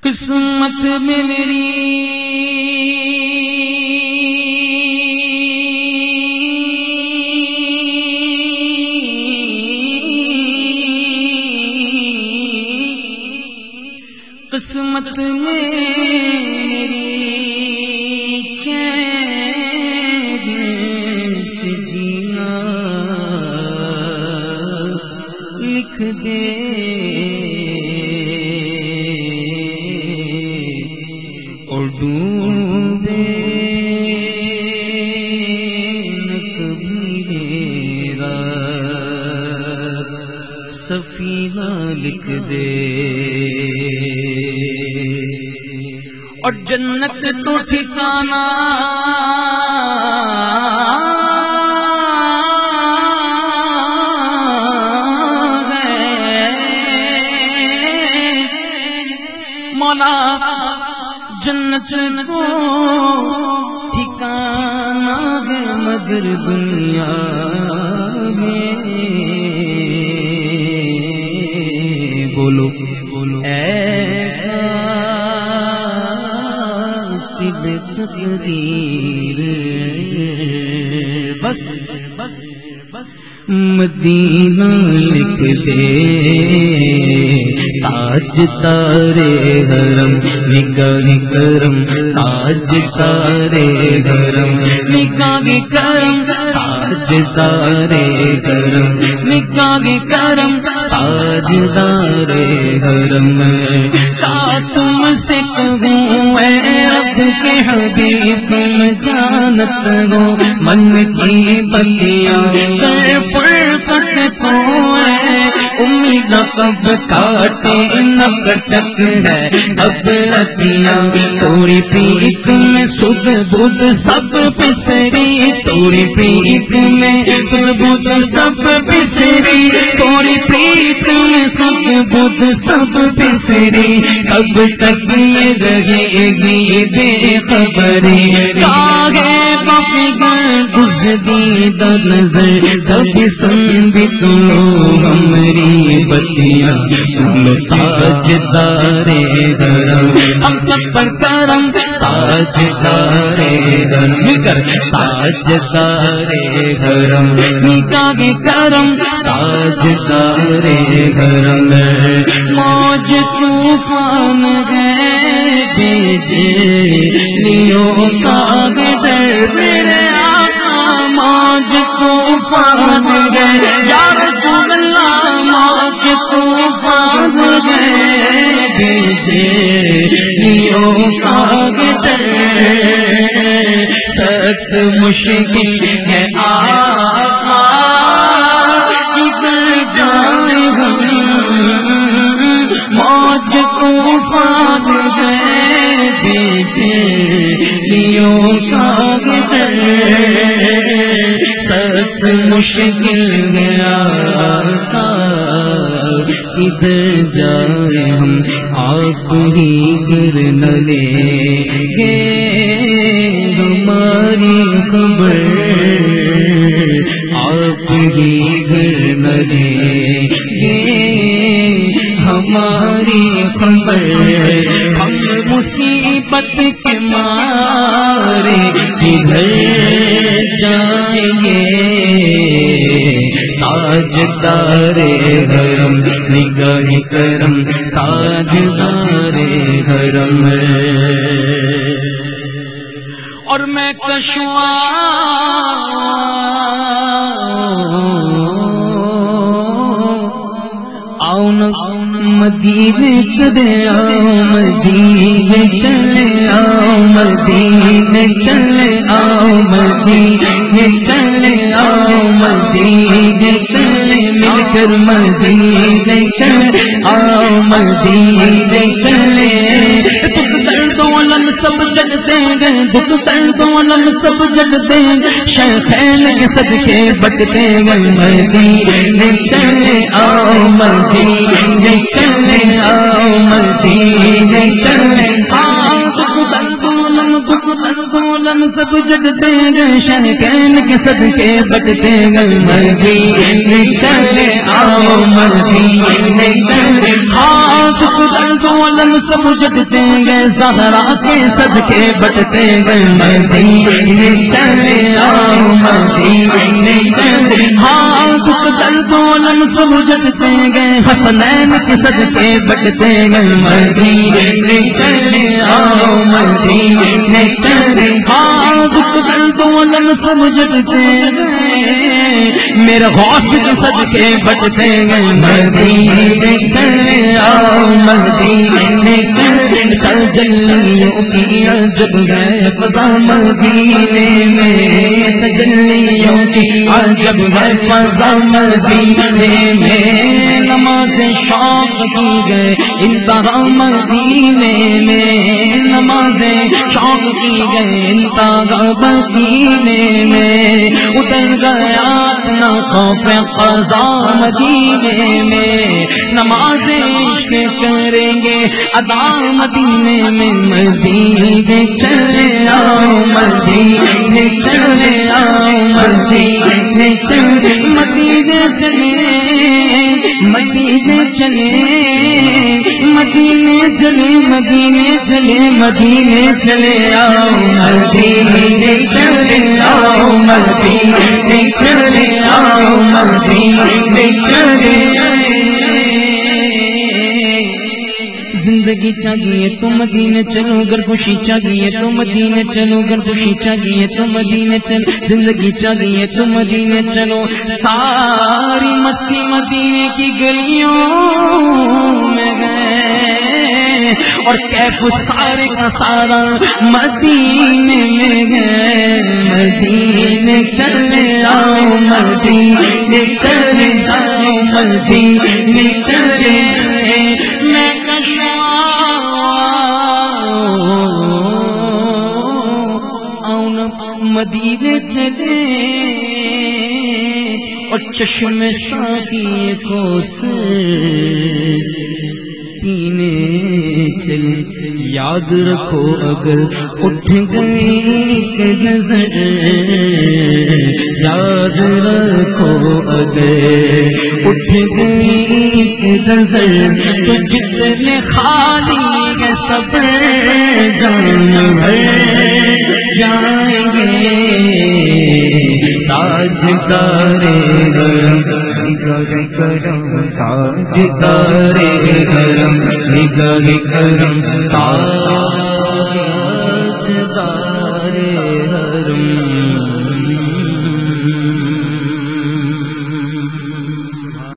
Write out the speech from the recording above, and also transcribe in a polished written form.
قسمت میں میری قسمت میں چین سے جینا لکھ دے اور ڈوبے نہ کبھی میرا سفینہ لکھ دے اور جنت تو ٹھکانا ہے مولا، جنت کو ٹھکانا ہے مگر دنیا میں بولو بولو تقدیر بس بس بس مدینہ لکھ دے تاج تارے حرم نگاہ کرم تاج تارے حرم نگاہ کرم تاج تارے حرم نگاہ کرم تاج تارے حرم کا تم سے کہوں اے رب کے حبیب تم جانت ہو من کی بلیاں فرقت کو ہے امید کب کاٹے نہ کٹک ہے اب رتیاں توڑی پیک میں سد بدھ سب پسری توڑی پیک میں سد بدھ سب پسری توڑی پیک میں سد بدھ سب پسری اب تک یہ رہے گی بے خبری کاغے بفگر گزدیدہ نظر کبھی سن بھی تو ہمری بتیاں تم تاج دارے حرم ہم سب پر کرم تاج دارے حرم کر تاج دارے حرم نگاہ کرم تاج دارے حرم موج طوفان ہے بھیجے لیو کا ڈر میرے آقا موج طوفان ہے یا رسول اللہ موج طوفان ہے بھیجے لیو کا ڈر سخت مشکل ہے آقا کدھر جائیں ہم موج طوفان ہے بھیجے لیو کا ڈر سخت مشکل ہے آقا کدھر جائیں ہم آپ ہی گر نہ لے گے ہماری خبر آپ ہی گر نہ لے گے ہماری خبر ہم مصیبت کے مارے کدھر جائیں گے تاج دارے حرم نگاہ کرم تاج دارے حرم اور میں کشوا آؤ نا مدینے چلے آؤ مدینے چلے آؤ مدینے چلے آؤ مدینے چلے آؤ مدینے چلے مل کر مدینے چلے آؤ مدینے چلے دکھ درد علم سب جگ دیں گے دکھ درد علم سب جگ دیں گے شیخین کے صدقے بٹتے گئے مدینے چلے آؤ مدینے چلے آؤ مدینے چلے آؤ دکھ درد علم دکھ درد علم سب جٹتے گئے شہکین کے صدقے بٹتے گئے مدینے چلے آؤ مدینے چلے ہاں دکھ درد علم سب جٹتے گئے زہرا کے صدقے بٹتے گئے مدینے چلے آؤ مدینے چلے ہاں دکھ درد علم سب جٹتے گئے حسنین کے صدقے بٹتے گئے مدینے چلے آؤ مدینے چلے ہاں دکھ درد علم سب جٹتے گئے میرے غوث کے صدقے بٹتے گئے مدینے چلے آؤ مدینے چلے کل جلیوں کی عجب ہے فضا مدینے میں تجلیوں کی عجب ہے فضا مدینے میں نماز شوق کی گئے انتہا مدینے میں نماز شوق کی گئے انتہا مدینے میں اتر گیا اپنا خوف قضا مدینے میں نماز عشق کریں گے ادا مدینے میں مدینے چلے آؤ مدینے چلے آؤ مدینے چلے مدینے چلے مدینے چلے مدینے چلے مدینے چلے مدینے چلے آؤ مدینے چلے آؤ مدینے چلے آؤ مدینے چلے زندگی چاہیے تو مدینے چلو گر خوشی چاہیے تو مدینے چلو گر خوشی چاہیے تو مدینے چلو زندگی چاہیے تو مدینے چلو ساری مستی مدینے کی گلیوں میں گئے اور کیف سارے کا سارا مدینے میں گئے مدینے چلے آؤ مدینے چلے جاؤ مدینے چلے میں مدینے چلے اور چشم ساقی کو پینے چلے یاد رکھو اگر اٹھ گئی کہ نظر یاد رکھو اگر اٹھ گئی کہ نظر تو جتنے خالی ہے سب جان بھر جائیں گے تاجدارے گرم نگاہ کرم تاجدارے گرم نگاہ کرم تاجدارے حرم